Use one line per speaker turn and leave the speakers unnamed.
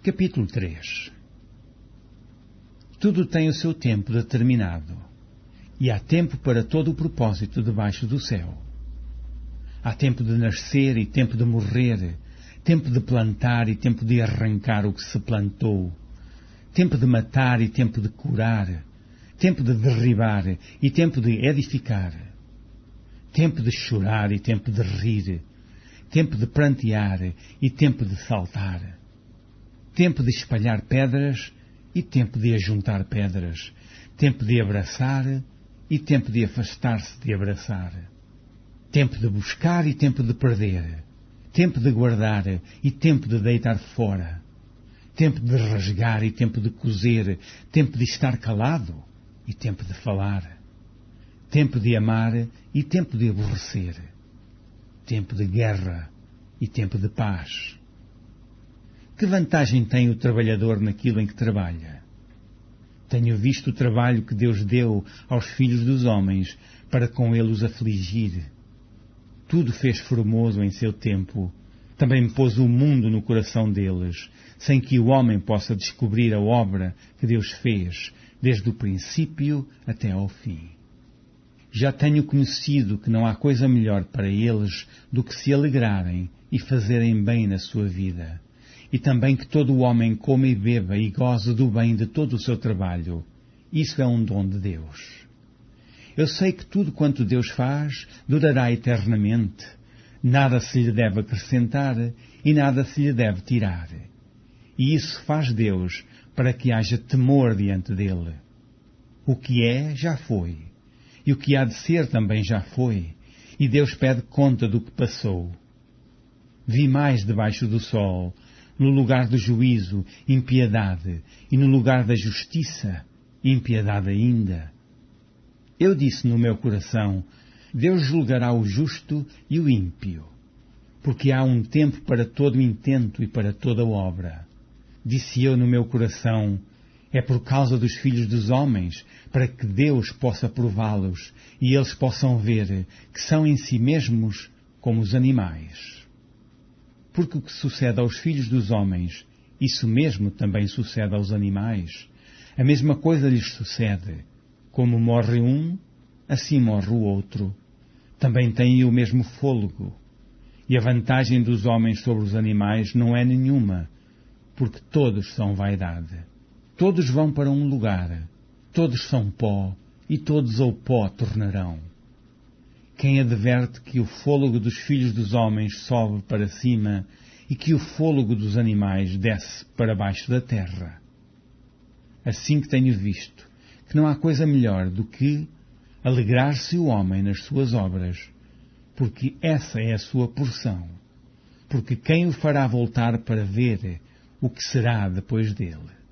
Capítulo 3. Tudo tem o seu tempo determinado, e há tempo para todo o propósito debaixo do céu. Há tempo de nascer e tempo de morrer, tempo de plantar e tempo de arrancar o que se plantou, tempo de matar e tempo de curar, tempo de derribar e tempo de edificar, tempo de chorar e tempo de rir, tempo de prantear e tempo de saltar, tempo de espalhar pedras e tempo de ajuntar pedras, tempo de abraçar e tempo de afastar-se de abraçar, tempo de buscar e tempo de perder, tempo de guardar e tempo de deitar fora, tempo de rasgar e tempo de coser, tempo de estar calado e tempo de falar, tempo de amar e tempo de aborrecer, tempo de guerra e tempo de paz. Que vantagem tem o trabalhador naquilo em que trabalha? Tenho visto o trabalho que Deus deu aos filhos dos homens para com ele os afligir. Tudo fez formoso em seu tempo. Também pôs o mundo no coração deles, sem que o homem possa descobrir a obra que Deus fez, desde o princípio até ao fim. Já tenho conhecido que não há coisa melhor para eles do que se alegrarem e fazerem bem na sua vida. E também que todo o homem coma e beba e goze do bem de todo o seu trabalho. Isso é um dom de Deus. Eu sei que tudo quanto Deus faz durará eternamente. Nada se lhe deve acrescentar e nada se lhe deve tirar. E isso faz Deus para que haja temor diante dele. O que é, já foi. E o que há de ser também já foi. E Deus pede conta do que passou. Vi mais debaixo do sol, no lugar do juízo, impiedade, e no lugar da justiça, impiedade ainda. Eu disse no meu coração, Deus julgará o justo e o ímpio, porque há um tempo para todo intento e para toda obra. Disse eu no meu coração, é por causa dos filhos dos homens, para que Deus possa prová-los e eles possam ver que são em si mesmos como os animais. Porque o que sucede aos filhos dos homens, isso mesmo também sucede aos animais. A mesma coisa lhes sucede. Como morre um, assim morre o outro. Também têm o mesmo fôlego. E a vantagem dos homens sobre os animais não é nenhuma, porque todos são vaidade. Todos vão para um lugar, todos são pó, e todos ao pó tornarão. Quem adverte que o fôlego dos filhos dos homens sobe para cima e que o fôlego dos animais desce para baixo da terra? Assim que tenho visto que não há coisa melhor do que alegrar-se o homem nas suas obras, porque essa é a sua porção, porque quem o fará voltar para ver o que será depois dele?